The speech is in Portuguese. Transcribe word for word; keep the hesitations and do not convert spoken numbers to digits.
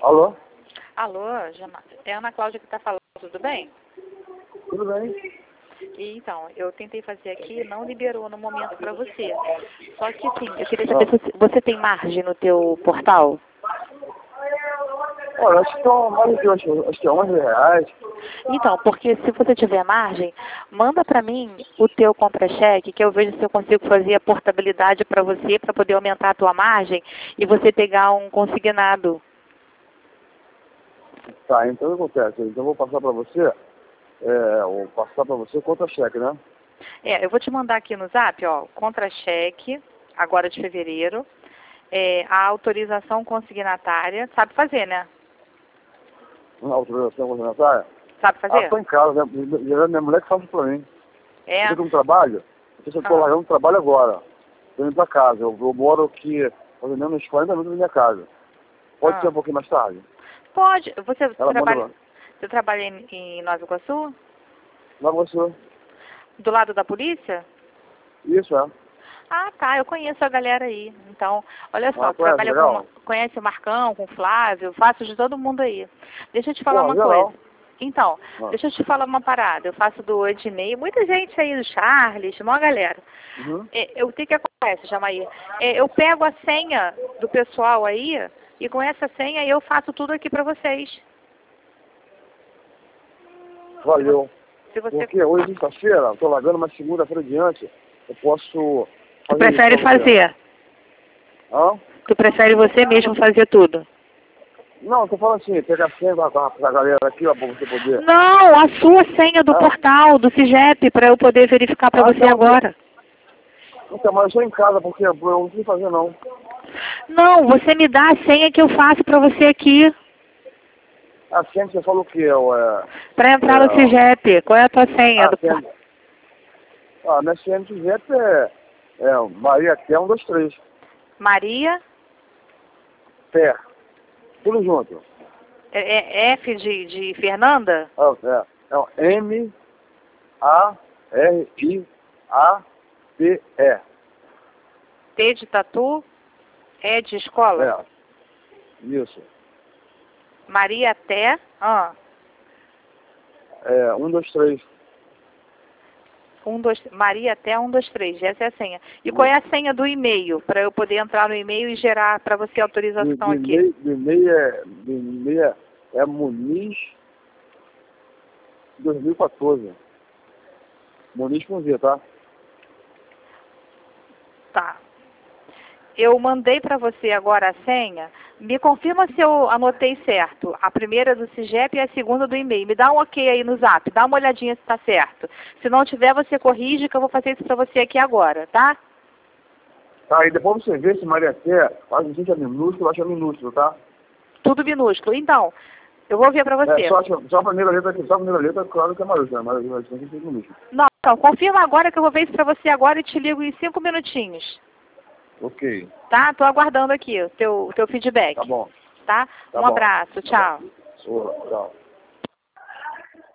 Alô? Alô, Jana- é a Ana Cláudia que está falando, tudo bem? Tudo bem? E, então, eu tentei fazer aqui, não liberou no momento para você. Só que, assim, eu queria Ah. saber se você, você tem margem no teu portal? Olha, acho que estão mais de acho, acho que é onze reais. Então, porque se você tiver margem, manda para mim o teu contra-cheque, que eu vejo se eu consigo fazer a portabilidade para você, para poder aumentar a tua margem e você pegar um consignado. Tá, então o que acontece? Então eu vou passar para você, é, vou passar para você contra-cheque, né? É, eu vou te mandar aqui no zap, ó, contra-cheque, agora de fevereiro, é, a autorização consignatária, sabe fazer, né? Uma autorização orçamentária. Sabe Ah, fazer? estou em casa, né? Minha minha mulher que faz para mim. É. Eu tô no trabalho, eu estou Ah. largando o trabalho agora. Estou indo para casa, eu, eu moro aqui, mais ou menos uns quarenta minutos da minha casa. Pode Ah. ser um pouquinho mais tarde? Pode. Você Ela trabalha, manda você trabalha em, em Nova Iguaçu? lá você. Do lado da polícia? Isso, é. Ah, tá. Eu conheço a galera aí. Então, olha só, Ah, conhece, trabalha legal. com, conhece o Marcão, com o Flávio, faço de todo mundo aí. Deixa eu te falar Pô, uma legal. coisa. Então, Ah. deixa eu te falar uma parada. Eu faço do Ednei, muita gente aí, do Charles, uma galera. Uhum. É, eu tenho que acontece, Jamaí. É, eu pego a senha do pessoal aí e com essa senha eu faço tudo aqui pra vocês. Valeu. Se você Porque hoje é sexta-feira, estou largando, mas segunda-feira adiante eu posso Tu fazer prefere isso pra você. fazer? Hã? Tu prefere você mesmo fazer tudo? Não, tô falando assim, pegar a senha pra, pra galera aqui, ó, pra você poder. Não, a sua senha do Ah. portal, do CIGEP, para eu poder verificar para Ah, você não, agora. Então, mas eu estou em casa, porque eu não sei fazer não. Não, você me dá a senha que eu faço para você aqui, A senha que você falou que é o... É, para entrar é, no CIGEP. Qual é a tua senha? a Do senha... por- Ah, minha senha de jeito é... É Maria Té um, dois, três. Maria, Té. Tudo junto. é, é F de, de Fernanda? Ah, é. É o M A R I A T E. T de tatu, E de escola? É. Isso. Maria até, ah, É, um, dois, três. um, dois, Maria até um, dois, três, essa é a senha. E qual é a senha do e-mail, para eu poder entrar no e-mail e gerar para você a autorização Do aqui? e-mail, do e-mail é, do e-mail é, é Muniz dois mil e quatorze. Muniz com Z, tá? Tá. Eu mandei para você agora a senha. Me confirma se eu anotei certo. A primeira do CIGEP e a segunda do e-mail. Me dá um ok aí no zap. Dá uma olhadinha se está certo. Se não tiver, você corrige que eu vou fazer isso para você aqui agora, tá? Tá, e depois você vê se Maria Té, faz gente é minúsculo, acha minúsculo, tá? Tudo minúsculo. Então, eu vou ver para você. É, só, acha- só a primeira letra aqui, só a primeira letra, claro que é maiúscula, mas mas tem que ser minúsculo. Não, então, confirma agora que eu vou ver isso para você agora e te ligo em cinco minutinhos. Ok, Tá? Tô aguardando aqui o teu, teu feedback. tá bom. Tá? Tá Um bom. abraço. Tchau. Ô, tchau.